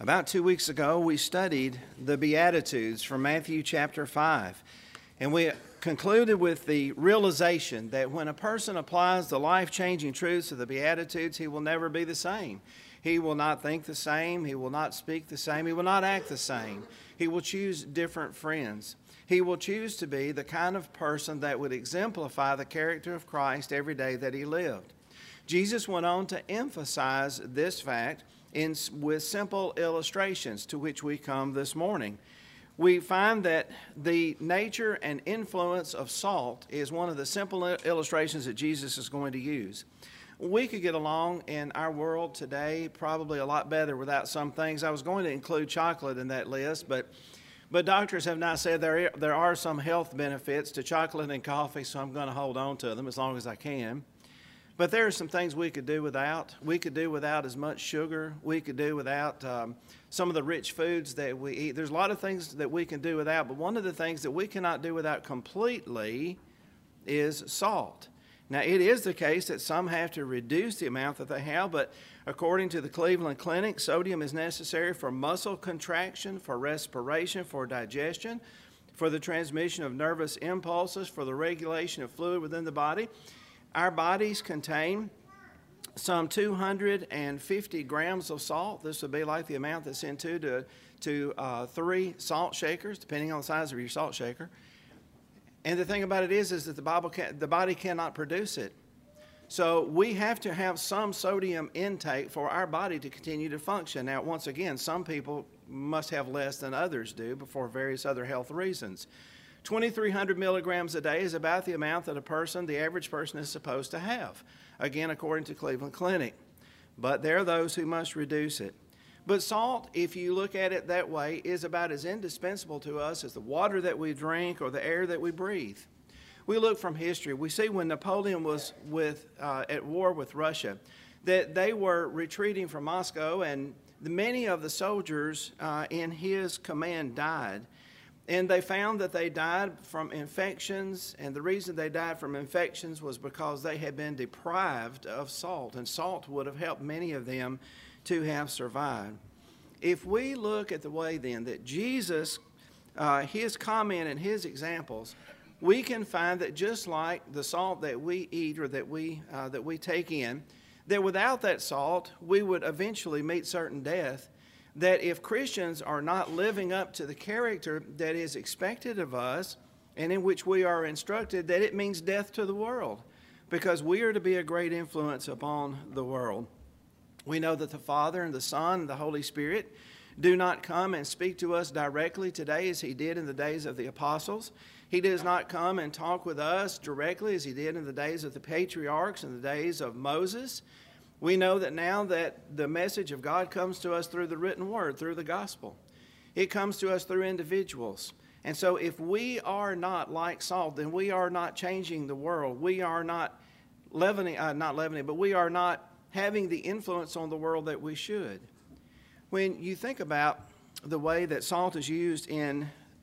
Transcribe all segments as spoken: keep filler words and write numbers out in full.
About two weeks ago, we studied the Beatitudes from Matthew chapter five, and we concluded with the realization that when a person applies the life-changing truths of the Beatitudes, he will never be the same. He will not think the same. He will not speak the same. He will not act the same. He will choose different friends. He will choose to be the kind of person that would exemplify the character of Christ every day that he lived. Jesus went on to emphasize this fact in, with simple illustrations to which we come this morning. We find that the nature and influence of salt is one of the simple illustrations that Jesus is going to use. We could get along in our world today probably a lot better without some things. I was going to include chocolate in that list, but but doctors have now said there, there are some health benefits to chocolate and coffee, so I'm going to hold on to them as long as I can. But there are some things we could do without. We could do without as much sugar. We could do without um, some of the rich foods that we eat. There's a lot of things that we can do without, but one of the things that we cannot do without completely is salt. Now, it is the case that some have to reduce the amount that they have, but according to the Cleveland Clinic, sodium is necessary for muscle contraction, for respiration, for digestion, for the transmission of nervous impulses, for the regulation of fluid within the body. Our bodies contain some two hundred fifty grams of salt. This would be like the amount that's in two to, to uh, three salt shakers, depending on the size of your salt shaker. And the thing about it is, is that the, Bible can, the body cannot produce it. So we have to have some sodium intake for our body to continue to function. Now, once again, some people must have less than others do for various other health reasons. twenty-three hundred milligrams a day is about the amount that a person, the average person, is supposed to have, again, according to Cleveland Clinic. But there are those who must reduce it. But salt, if you look at it that way, is about as indispensable to us as the water that we drink or the air that we breathe. We look from history. We see when Napoleon was with, uh, at war with Russia, that they were retreating from Moscow, and many of the soldiers uh, in his command died. And they found that they died from infections, and the reason they died from infections was because they had been deprived of salt, and salt would have helped many of them to have survived. If we look at the way then that Jesus, uh, his comment and his examples, we can find that just like the salt that we eat or that we, uh, that we take in, that without that salt we would eventually meet certain death. That if Christians are not living up to the character that is expected of us and in which we are instructed, that it means death to the world, because we are to be a great influence upon the world. We know that the Father and the Son and the Holy Spirit do not come and speak to us directly today as he did in the days of the apostles. He does not come and talk with us directly as he did in the days of the patriarchs and the days of Moses. We know that now that the message of God comes to us through the written word, through the gospel. It comes to us through individuals. And so if we are not like salt, then we are not changing the world. We are not leavening, uh, not leavening, but we are not having the influence on the world that we should. When you think about the way that salt is used in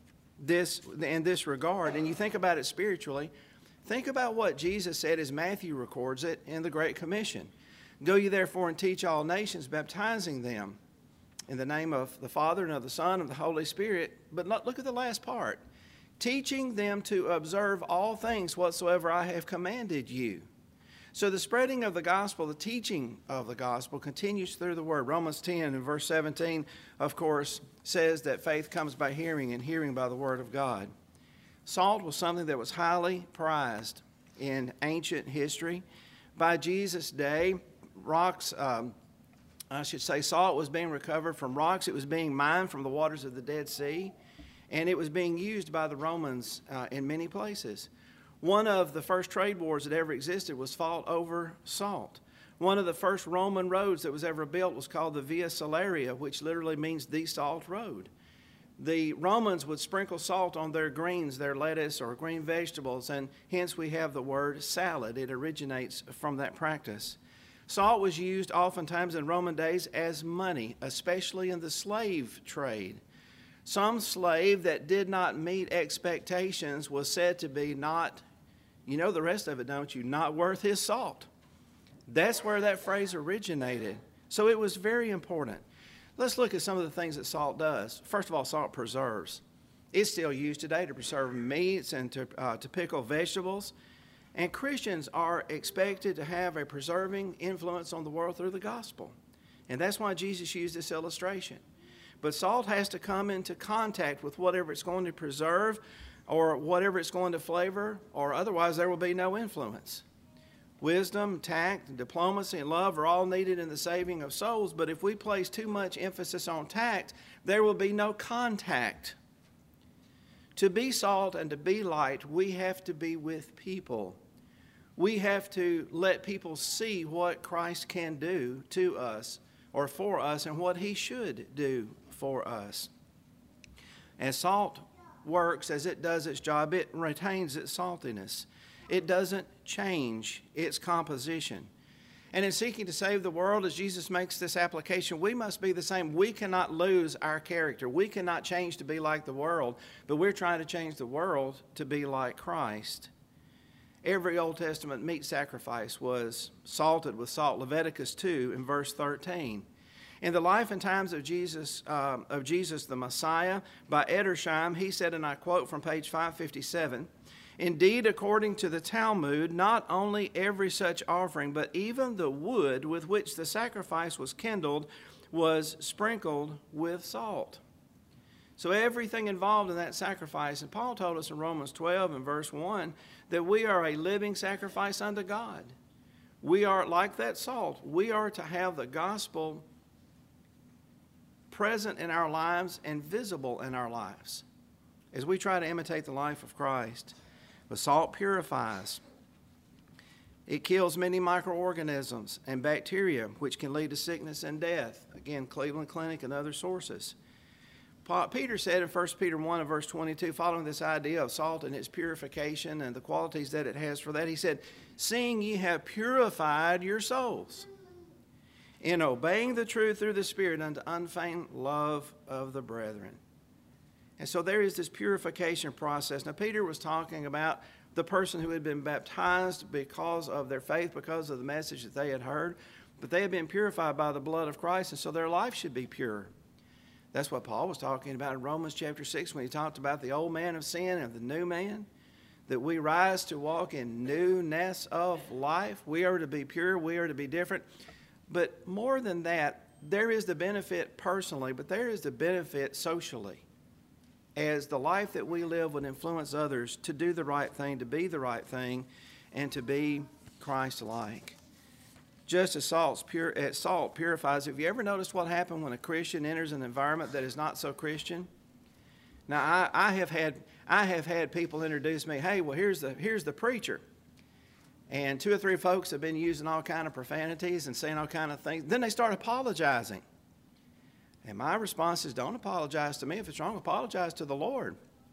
this, in this regard, and you think about it spiritually, think about what Jesus said as Matthew records it in the Great Commission. Go ye therefore and teach all nations, baptizing them in the name of the Father and of the Son and of the Holy Spirit. But look at the last part. Teaching them to observe all things whatsoever I have commanded you. So the spreading of the gospel, the teaching of the gospel continues through the word. Romans ten and verse seventeen, of course, says that faith comes by hearing and hearing by the word of God. Salt was something that was highly prized in ancient history. By Jesus' day, rocks, um, I should say salt was being recovered from rocks. It was being mined from the waters of the Dead Sea, and it was being used by the Romans uh, in many places. One of the first trade wars that ever existed was fought over salt. One of the first Roman roads that was ever built was called the Via Salaria, which literally means the salt road. The Romans would sprinkle salt on their greens, their lettuce or green vegetables, and hence we have the word salad. It originates from that practice. Salt was used oftentimes in Roman days as money, especially in the slave trade. Some slave that did not meet expectations was said to be not, you know the rest of it, don't you, not worth his salt. That's where that phrase originated. So it was very important. Let's look at some of the things that salt does. First of all, salt preserves. It's still used today to preserve meats and to, uh, to pickle vegetables. And Christians are expected to have a preserving influence on the world through the gospel. And that's why Jesus used this illustration. But salt has to come into contact with whatever it's going to preserve or whatever it's going to flavor, or otherwise there will be no influence. Wisdom, tact, diplomacy, and love are all needed in the saving of souls, but if we place too much emphasis on tact, there will be no contact. To be salt and to be light, we have to be with people. We have to let people see what Christ can do to us or for us and what he should do for us. As salt works, as it does its job, it retains its saltiness. It doesn't change its composition. And in seeking to save the world, as Jesus makes this application, we must be the same. We cannot lose our character. We cannot change to be like the world, but we're trying to change the world to be like Christ. Every Old Testament meat sacrifice was salted with salt. Leviticus two in verse thirteen. In the life and times of Jesus, uh, of Jesus the Messiah, by Edersheim, he said, and I quote from page five fifty-seven, "Indeed, according to the Talmud, not only every such offering, but even the wood with which the sacrifice was kindled was sprinkled with salt." So everything involved in that sacrifice, and Paul told us in Romans twelve and verse one, that we are a living sacrifice unto God. We are like that salt. We are to have the gospel present in our lives and visible in our lives as we try to imitate the life of Christ. But salt purifies. It kills many microorganisms and bacteria, which can lead to sickness and death. Again, Cleveland Clinic and other sources. Paul, Peter said in First Peter one and verse twenty-two, following this idea of salt and its purification and the qualities that it has for that, he said, "Seeing ye have purified your souls in obeying the truth through the Spirit unto unfeigned love of the brethren." And so there is this purification process. Now, Peter was talking about the person who had been baptized because of their faith, because of the message that they had heard, but they had been purified by the blood of Christ, and so their life should be pure. That's what Paul was talking about in Romans chapter six when he talked about the old man of sin and the new man, that we rise to walk in newness of life. We are to be pure. We are to be different. But more than that, there is the benefit personally, but there is the benefit socially, as the life that we live would influence others to do the right thing, to be the right thing, and to be Christ-like. Just as salt's pure, as salt purifies, have you ever noticed what happens when a Christian enters an environment that is not so Christian? Now, I, I have had I have had people introduce me, hey, well, here's the here's the preacher. And two or three folks have been using all kind of profanities and saying all kind of things. Then they start apologizing. And my response is, don't apologize to me. If it's wrong, apologize to the Lord.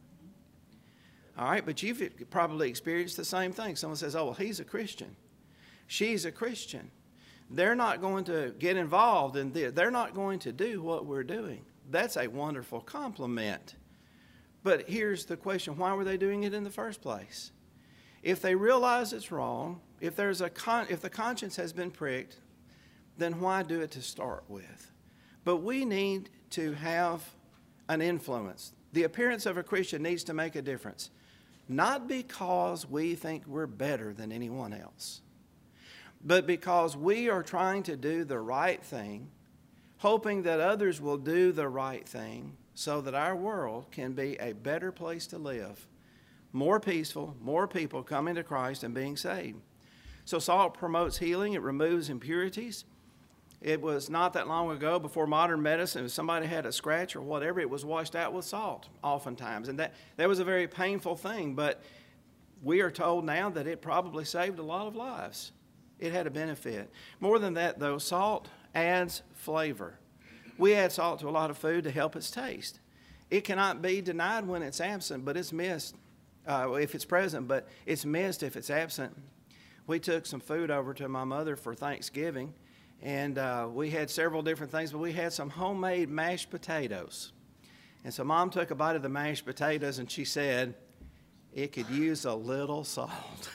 All right, but you've probably experienced the same thing. Someone says, oh, well, he's a Christian. She's a Christian. They're not going to get involved in this. They're not going to do what we're doing. That's a wonderful compliment. But here's the question. Why were they doing it in the first place? If they realize it's wrong, if there's a con- if the conscience has been pricked, then why do it to start with? But we need to have an influence. The appearance of a Christian needs to make a difference. Not because we think we're better than anyone else, but because we are trying to do the right thing, hoping that others will do the right thing so that our world can be a better place to live, more peaceful, more people coming to Christ and being saved. So salt promotes healing. It removes impurities. It was not that long ago, before modern medicine, if somebody had a scratch or whatever, it was washed out with salt oftentimes. And that, that was a very painful thing, but we are told now that it probably saved a lot of lives. It had a benefit. More than that, though, salt adds flavor. We add salt to a lot of food to help its taste. It cannot be denied when it's absent, but it's missed uh, if it's present, but it's missed if it's absent. We took some food over to my mother for Thanksgiving, and uh, we had several different things, but we had some homemade mashed potatoes. And so Mom took a bite of the mashed potatoes, and she said, it could use a little salt.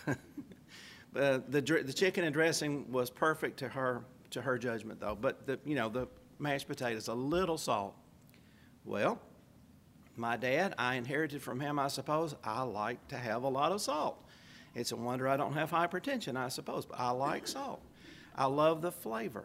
Uh, the the chicken and dressing was perfect to her to her judgment, though. But the you know the mashed potatoes, a little salt. Well, my dad, I inherited from him, I suppose, I like to have a lot of salt. It's a wonder I don't have hypertension, I suppose, but I like salt. I love the flavor,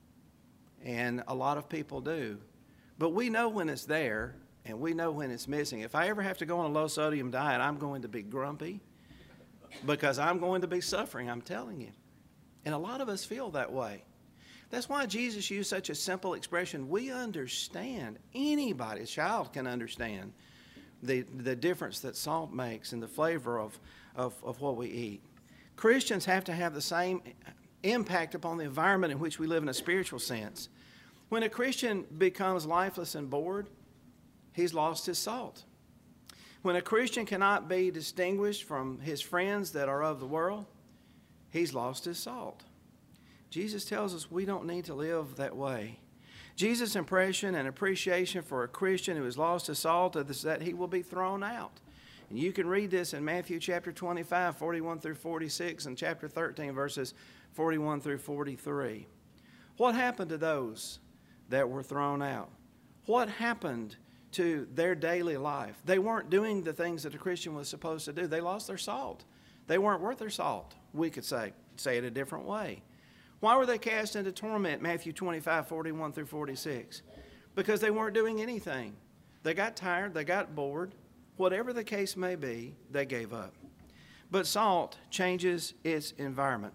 and a lot of people do. But we know when it's there, and we know when it's missing. If I ever have to go on a low-sodium diet, I'm going to be grumpy because I'm going to be suffering, I'm telling you. And a lot of us feel that way. That's why Jesus used such a simple expression. We understand. Anybody, a child can understand the, the difference that salt makes in the flavor of, of, of what we eat. Christians have to have the same impact upon the environment in which we live in a spiritual sense. When a Christian becomes lifeless and bored, he's lost his salt. When a Christian cannot be distinguished from his friends that are of the world, he's lost his salt. Jesus tells us we don't need to live that way. Jesus' impression and appreciation for a Christian who has lost his salt is that he will be thrown out. And you can read this in Matthew chapter twenty-five, forty-one through forty-six, and chapter thirteen, verses forty-one through forty-three. What happened to those that were thrown out? What happened to their daily life? They weren't doing the things that a Christian was supposed to do. They lost their salt. They weren't worth their salt, we could say. Say it a different way. Why were they cast into torment, Matthew twenty-five, forty-one through forty-six? Because they weren't doing anything. They got tired, they got bored. Whatever the case may be, they gave up. But salt changes its environment.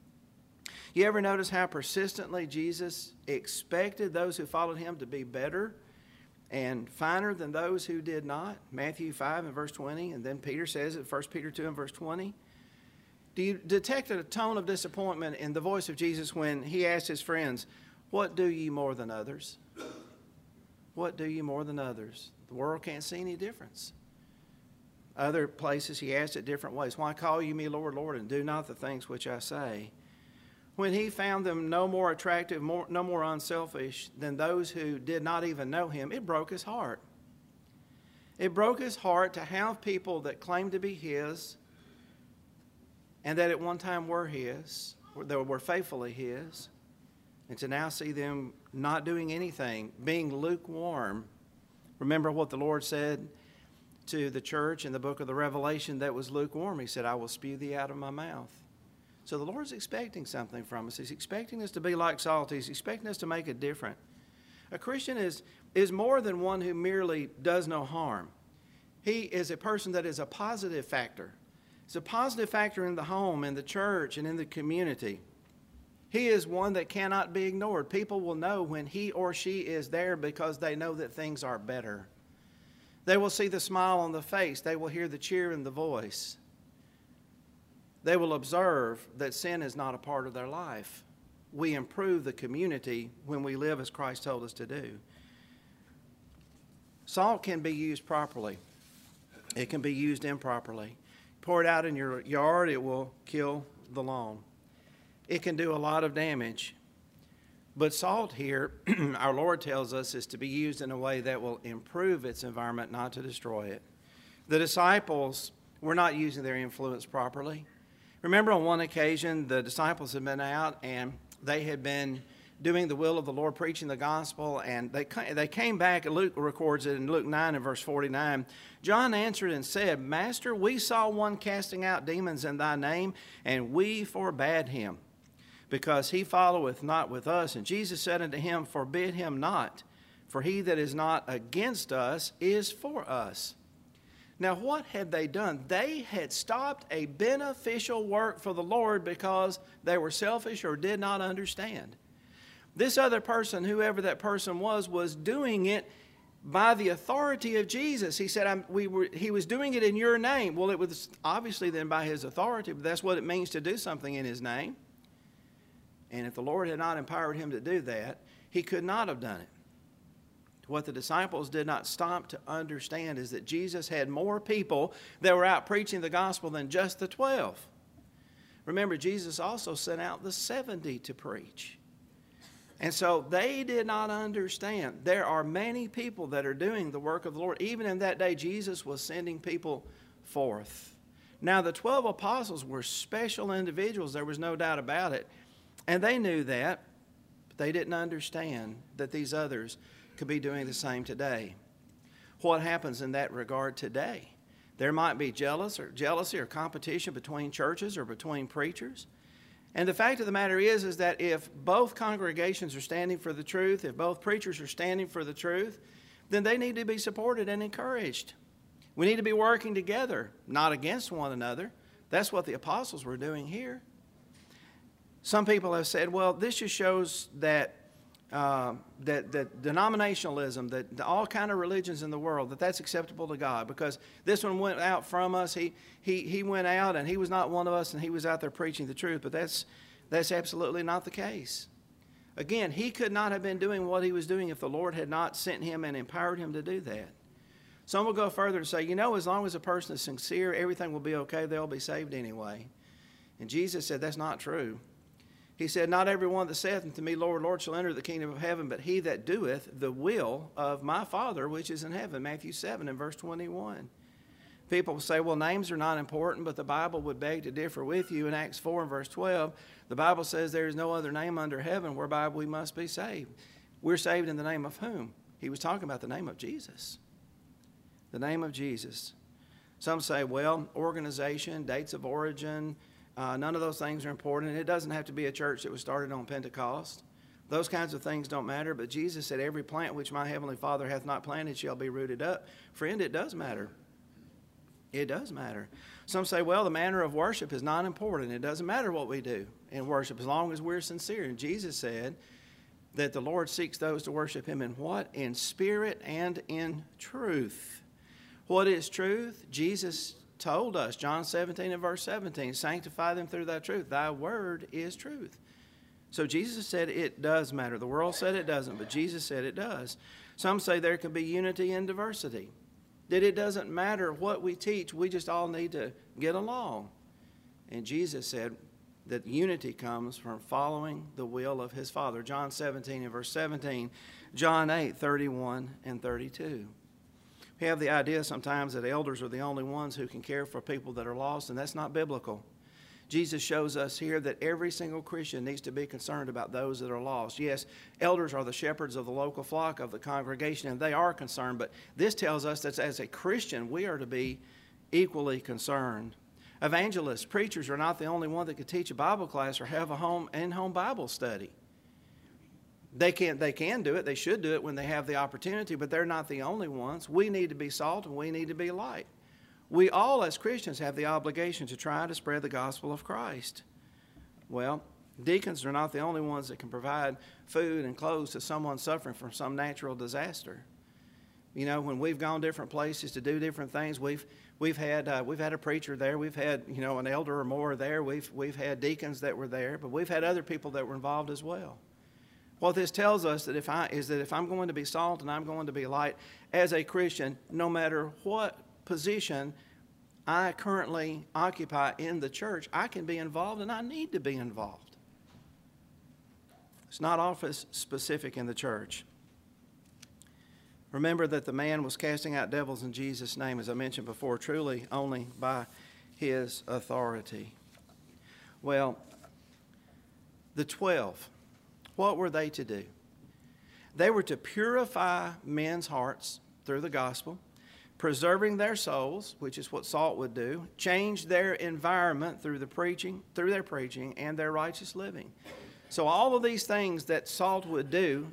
You ever notice how persistently Jesus expected those who followed him to be better and finer than those who did not? Matthew five and verse twenty, and then Peter says it, First Peter two and verse twenty. Do you detect a tone of disappointment in the voice of Jesus when he asked his friends, "What do ye more than others?" What do you more than others? The world can't see any difference. Other places he asked it different ways. Why call you me Lord, Lord, and do not the things which I say? When he found them no more attractive, more, no more unselfish than those who did not even know him, it broke his heart. It broke his heart to have people that claimed to be his and that at one time were his, that were faithfully his, and to now see them not doing anything, being lukewarm. Remember what the Lord said to the church in the book of the Revelation that was lukewarm. He said, I will spew thee out of my mouth. So the Lord's expecting something from us. He's expecting us to be like salt. He's expecting us to make a difference. A Christian is, is more than one who merely does no harm. He is a person that is a positive factor. He's a positive factor in the home, in the church, and in the community. He is one that cannot be ignored. People will know when he or she is there because they know that things are better. They will see the smile on the face. They will hear the cheer in the voice. They will observe that sin is not a part of their life. We improve the community when we live as Christ told us to do. Salt can be used properly. It can be used improperly. Pour it out in your yard, it will kill the lawn. It can do a lot of damage. But salt here, our Lord tells us, is to be used in a way that will improve its environment, not to destroy it. The disciples were not using their influence properly. Remember on one occasion, the disciples had been out and they had been doing the will of the Lord, preaching the gospel, and they they came back, and Luke records it in Luke nine and verse forty-nine. John answered and said, Master, we saw one casting out demons in thy name, and we forbade him, because he followeth not with us. And Jesus said unto him, Forbid him not, for he that is not against us is for us. Now, what had they done? They had stopped a beneficial work for the Lord because they were selfish or did not understand. This other person, whoever that person was, was doing it by the authority of Jesus. He said, I'm, we were, he was doing it in your name. Well, it was obviously then by his authority, but that's what it means to do something in his name. And if the Lord had not empowered him to do that, he could not have done it. What the disciples did not stop to understand is that Jesus had more people that were out preaching the gospel than just the twelve. Remember, Jesus also sent out the seventy to preach. And so they did not understand. There are many people that are doing the work of the Lord. Even in that day, Jesus was sending people forth. Now, the twelve apostles were special individuals. There was no doubt about it. And they knew that. But They didn't understand that these others could be doing the same today. What happens in that regard today? There might be jealous or jealousy or competition between churches or between preachers. And the fact of the matter is, is that if both congregations are standing for the truth, if both preachers are standing for the truth, then they need to be supported and encouraged. We need to be working together, not against one another. That's what the apostles were doing here. Some people have said, well, this just shows that uh, that, that denominationalism, that all kind of religions in the world, that that's acceptable to God, because this one went out from us. He, he, he went out and he was not one of us, and he was out there preaching the truth. But that's, that's absolutely not the case. Again, he could not have been doing what he was doing if the Lord had not sent him and empowered him to do that. Some will go further and say, you know, as long as a person is sincere, everything will be okay. They'll be saved anyway. And Jesus said that's not true. He said, not every one that saith unto me, Lord, Lord, shall enter the kingdom of heaven, but he that doeth the will of my Father which is in heaven. Matthew seven and verse twenty-one. People say, well, names are not important, but the Bible would beg to differ with you. In Acts four and verse twelve, the Bible says there is no other name under heaven whereby we must be saved. We're saved in the name of whom? He was talking about the name of Jesus. The name of Jesus. Some say, well, organization, dates of origin, uh, none of those things are important. It doesn't have to be a church that was started on Pentecost. Those kinds of things don't matter. But Jesus said, every plant which my heavenly Father hath not planted shall be rooted up. Friend, it does matter. It does matter. Some say, well, the manner of worship is not important. It doesn't matter what we do in worship as long as we're sincere. And Jesus said that the Lord seeks those to worship him in what? In spirit and in truth. What is truth? Jesus told us, John seventeen and verse seventeen, sanctify them through thy truth. Thy word is truth. So Jesus said it does matter. The world said it doesn't, but Jesus said it does. Some say there can be unity in diversity. That it doesn't matter what we teach, we just all need to get along. And Jesus said that unity comes from following the will of his Father. John seventeen and verse seventeen, John eight, thirty-one and thirty-two. We have the idea sometimes that elders are the only ones who can care for people that are lost, and that's not biblical. Jesus shows us here that every single Christian needs to be concerned about those that are lost. Yes, elders are the shepherds of the local flock of the congregation, and they are concerned, but this tells us that as a Christian, we are to be equally concerned. Evangelists, preachers are not the only one that can teach a Bible class or have a home in-home Bible study. They can, they can do it. They should do it when they have the opportunity, but they're not the only ones. We need to be salt and we need to be light. We all as Christians have the obligation to try to spread the gospel of Christ. Well, deacons are not the only ones that can provide food and clothes to someone suffering from some natural disaster. You know, when we've gone different places to do different things, we've we've had uh, we've had a preacher there, we've had you know an elder or more there, we've we've had deacons that were there, but we've had other people that were involved as well. What this tells us that if I is that if I'm going to be salt and I'm going to be light as a Christian, no matter what position I currently occupy in the church, I can be involved and I need to be involved. It's not office specific in the church. Remember that the man was casting out devils in Jesus' name, as I mentioned before, truly only by his authority. Well, the twelve, what were they to do? They were to purify men's hearts through the gospel, preserving their souls, which is what salt would do, change their environment through the preaching, through their preaching and their righteous living. So all of these things that salt would do,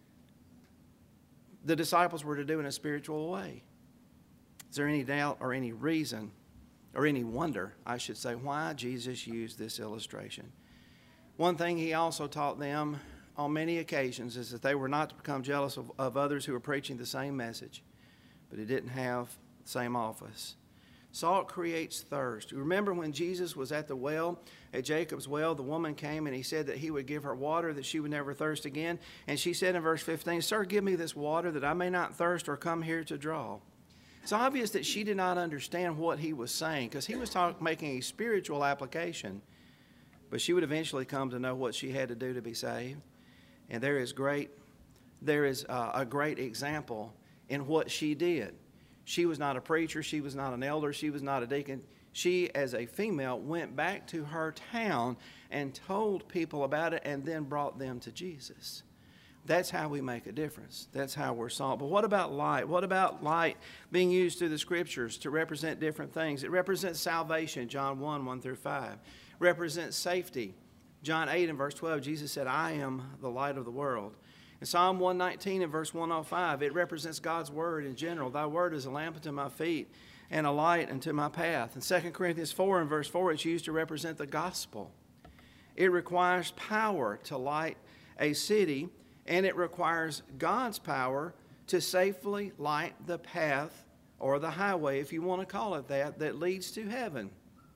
the disciples were to do in a spiritual way. Is there any doubt or any reason or any wonder, I should say, why Jesus used this illustration? One thing he also taught them on many occasions is that they were not to become jealous of, of others who were preaching the same message, but it didn't have the same office. Salt creates thirst. Remember when Jesus was at the well, at Jacob's well, the woman came and he said that he would give her water, that she would never thirst again. And she said in verse fifteen, "Sir, give me this water that I may not thirst or come here to draw." It's obvious that she did not understand what he was saying because he was talk, making a spiritual application. But she would eventually come to know what she had to do to be saved. And there is great, there is uh, a great example in what she did. She was not a preacher. She was not an elder. She was not a deacon. She, as a female, went back to her town and told people about it and then brought them to Jesus. That's how we make a difference. That's how we're salt. But what about light? What about light being used through the Scriptures to represent different things? It represents salvation, John one, one through five. Represents safety. John eight and verse twelve, Jesus said, I am the light of the world. In Psalm one nineteen and verse one oh five, it represents God's word in general. Thy word is a lamp unto my feet and a light unto my path. In Second Corinthians four and verse four, it's used to represent the gospel. It requires power to light a city, and it requires God's power to safely light the path or the highway, if you want to call it that, that leads to heaven.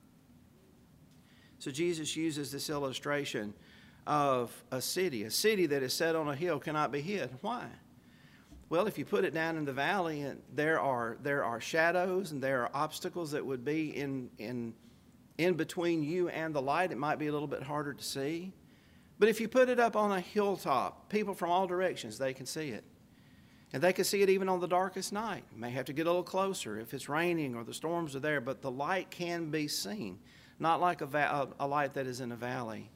So Jesus uses this illustration of a city. A city that is set on a hill cannot be hid. Why? Well, if you put it down in the valley, and there are there are shadows and there are obstacles that would be in in in between you and the light. It might be a little bit harder to see. But if you put it up on a hilltop, people from all directions, they can see it. And they can see it even on the darkest night. You may have to get a little closer if it's raining or the storms are there, but the light can be seen, not like a, va- a light that is in a valley.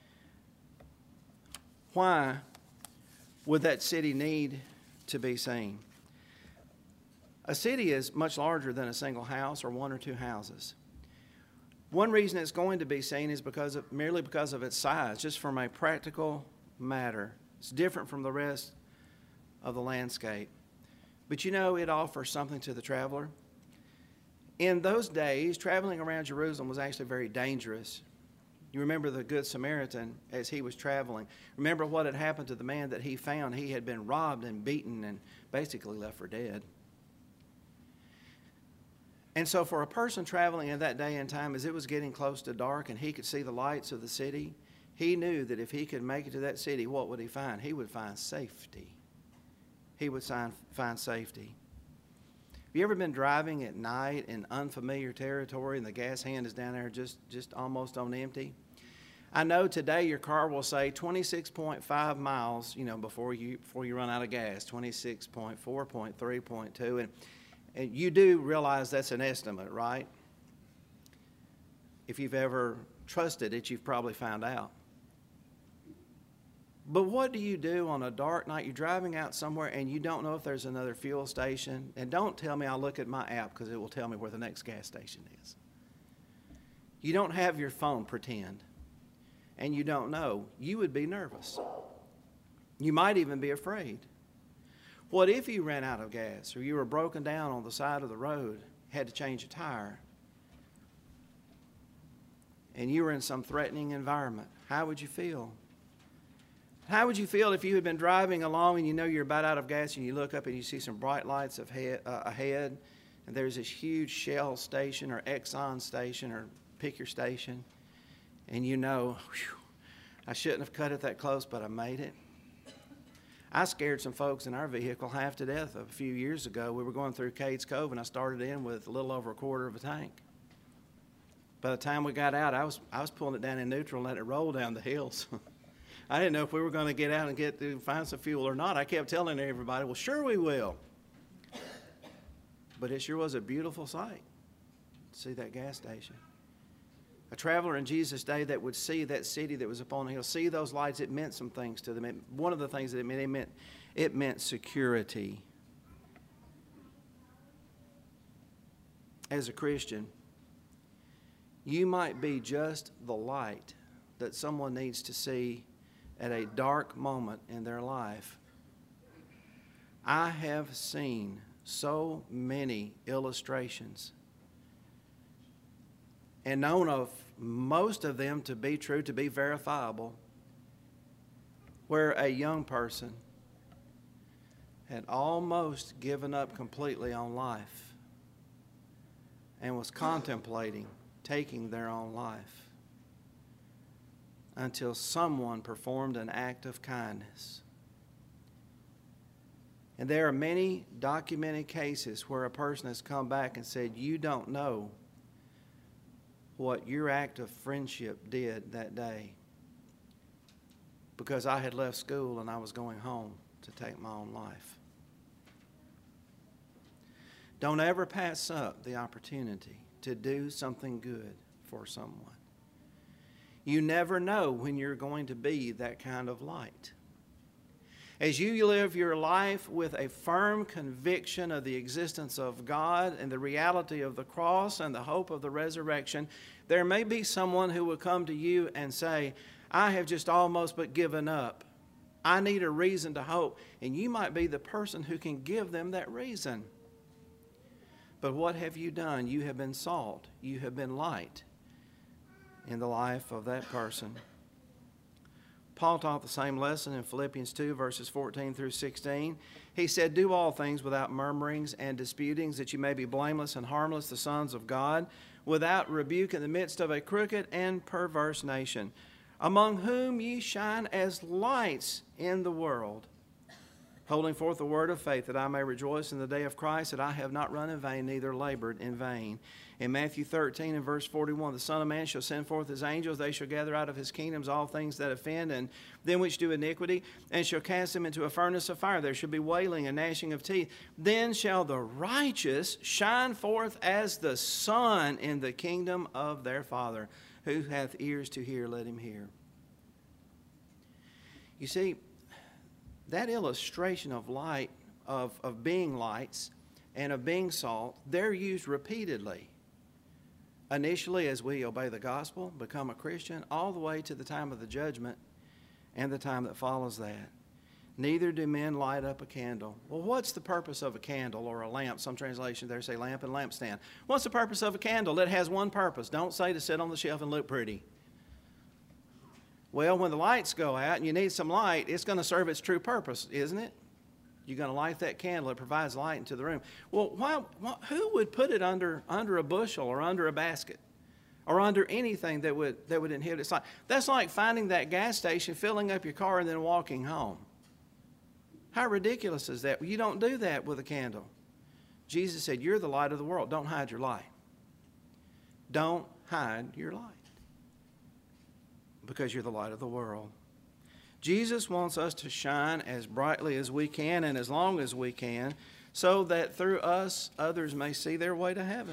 Why would that city need to be seen? A city is much larger than a single house or one or two houses. One reason it's going to be seen is because of, merely because of its size, just from a practical matter. It's different from the rest of the landscape. But you know, it offers something to the traveler. In those days, traveling around Jerusalem was actually very dangerous. You remember the Good Samaritan as he was traveling. Remember what had happened to the man that he found. He had been robbed and beaten and basically left for dead. And so for a person traveling in that day and time, as it was getting close to dark and he could see the lights of the city, he knew that if he could make it to that city, what would he find? He would find safety. He would find, find safety. Have you ever been driving at night in unfamiliar territory and the gas hand is down there just, just almost on empty? I know today your car will say twenty-six point five miles, you know, before you before you run out of gas, twenty-six point four, point three, point two, and, and you do realize that's an estimate, right? If you've ever trusted it, you've probably found out. But what do you do on a dark night? You're driving out somewhere and you don't know if there's another fuel station. And don't tell me I'll look at my app because it will tell me where the next gas station is. You don't have your phone, pretend. And you don't know. You would be nervous. You might even be afraid. What if you ran out of gas or you were broken down on the side of the road, had to change a tire, and you were in some threatening environment? How would you feel? How would you feel if you had been driving along and you know you're about out of gas and you look up and you see some bright lights ahead, uh, ahead and there's this huge Shell station or Exxon station or pick your station, and you know, whew, I shouldn't have cut it that close, but I made it. I scared some folks in our vehicle half to death a few years ago. We were going through Cades Cove and I started in with a little over a quarter of a tank. By the time we got out, I was, I was pulling it down in neutral and letting it roll down the hills. I didn't know if we were going to get out and get to find some fuel or not. I kept telling everybody, well, sure we will. But it sure was a beautiful sight to see that gas station. A traveler in Jesus' day that would see that city that was upon the hill, see those lights, it meant some things to them. It, one of the things that it meant, it meant, it meant security. As a Christian, you might be just the light that someone needs to see at a dark moment in their life. I have seen so many illustrations and known of most of them to be true, to be verifiable, where a young person had almost given up completely on life and was contemplating taking their own life, until someone performed an act of kindness. And there are many documented cases where a person has come back and said, you don't know what your act of friendship did that day, because I had left school and I was going home to take my own life. Don't ever pass up the opportunity to do something good for someone. You never know when you're going to be that kind of light. As you live your life with a firm conviction of the existence of God and the reality of the cross and the hope of the resurrection, there may be someone who will come to you and say, I have just almost but given up. I need a reason to hope. And you might be the person who can give them that reason. But what have you done? You have been salt. You have been light in the life of that person. Paul taught the same lesson in Philippians two, verses fourteen through sixteen. He said, do all things without murmurings and disputings, that you may be blameless and harmless, the sons of God, without rebuke in the midst of a crooked and perverse nation, among whom ye shine as lights in the world, holding forth the word of faith, that I may rejoice in the day of Christ, that I have not run in vain, neither labored in vain. In Matthew thirteen and verse forty-one, the Son of Man shall send forth his angels, they shall gather out of his kingdoms all things that offend, and them which do iniquity, and shall cast them into a furnace of fire. There shall be wailing and gnashing of teeth. Then shall the righteous shine forth as the sun in the kingdom of their Father. Who hath ears to hear, let him hear. You see, that illustration of light, of, of being lights and of being salt, they're used repeatedly. Initially, as we obey the gospel, become a Christian, all the way to the time of the judgment and the time that follows that. Neither do men light up a candle. Well, what's the purpose of a candle or a lamp? Some translations there say lamp and lampstand. What's the purpose of a candle? It has one purpose. Don't say to sit on the shelf and look pretty. Well, when the lights go out and you need some light, it's going to serve its true purpose, isn't it? You're going to light that candle. It provides light into the room. Well, why, why, who would put it under, under a bushel or under a basket or under anything that would, that would inhibit its light? That's like finding that gas station, filling up your car, and then walking home. How ridiculous is that? Well, you don't do that with a candle. Jesus said, you're the light of the world. Don't hide your light. Don't hide your light, because you're the light of the world. Jesus wants us to shine as brightly as we can and as long as we can, so that through us others may see their way to heaven.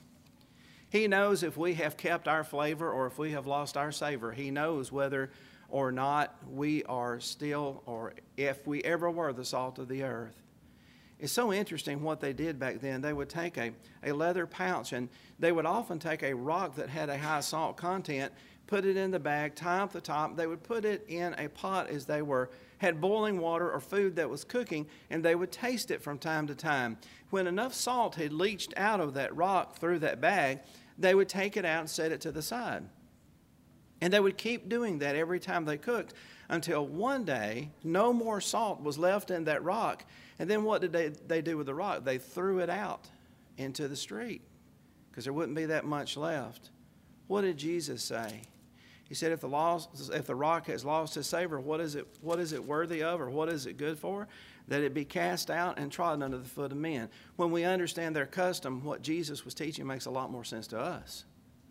He knows if we have kept our flavor or if we have lost our savor. He knows whether or not we are still, or if we ever were, the salt of the earth. It's so interesting what they did back then. They would take a, a leather pouch, and they would often take a rock that had a high salt content, put it in the bag, tie up the top. They would put it in a pot as they were had boiling water or food that was cooking, and they would taste it from time to time. When enough salt had leached out of that rock through that bag, they would take it out and set it to the side. And they would keep doing that every time they cooked, until one day no more salt was left in that rock. And then what did they, they do with the rock? They threw it out into the street, because there wouldn't be that much left. What did Jesus say? He said, if the, lost, if the rock has lost its savor, what is it, what is it worthy of, or what is it good for? That it be cast out and trodden under the foot of men. When we understand their custom, what Jesus was teaching makes a lot more sense to us.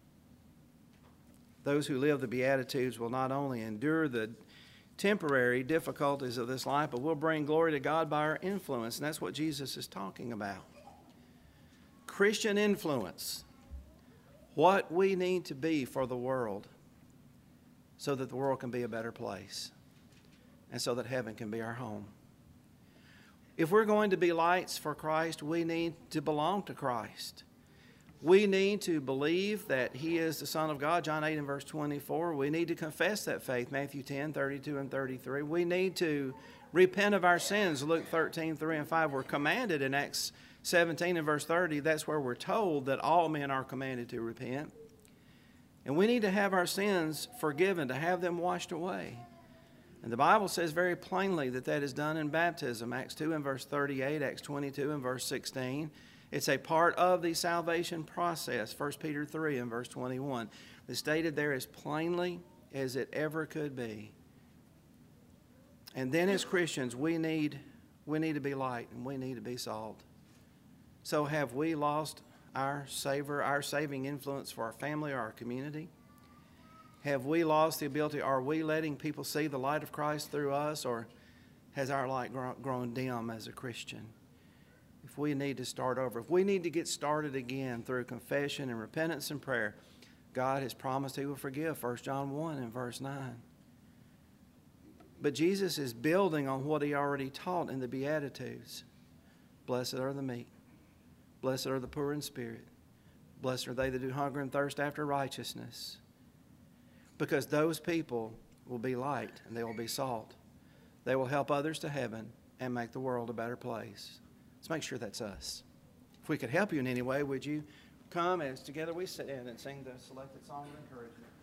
Those who live the Beatitudes will not only endure the temporary difficulties of this life, but will bring glory to God by our influence. And that's what Jesus is talking about. Christian influence. What we need to be for the world, so that the world can be a better place, and so that heaven can be our home. If we're going to be lights for Christ, we need to belong to Christ. We need to believe that He is the Son of God, John eight and verse twenty-four. We need to confess that faith, Matthew ten, thirty-two and thirty-three. We need to repent of our sins, Luke thirteen, three and five. We're commanded in Acts seventeen and verse thirty. That's where we're told that all men are commanded to repent. And we need to have our sins forgiven, to have them washed away. And the Bible says very plainly that that is done in baptism. Acts two and verse thirty-eight, Acts twenty-two and verse sixteen. It's a part of the salvation process. First Peter three and verse twenty-one. It's stated there as plainly as it ever could be. And then as Christians, we need, we need to be light and we need to be salt. So have we lost our savor, our saving influence for our family or our community? Have we lost the ability? Are we letting people see the light of Christ through us, or has our light grown dim as a Christian? if we need to start over, if we need to get started again through confession and repentance and prayer, God has promised He will forgive, First John one and verse nine. But Jesus is building on what He already taught in the Beatitudes. Blessed are the meek. Blessed are the poor in spirit. Blessed are they that do hunger and thirst after righteousness. Because those people will be light and they will be salt. They will help others to heaven and make the world a better place. Let's make sure that's us. If we could help you in any way, would you come as together we stand and sing the selected song of encouragement?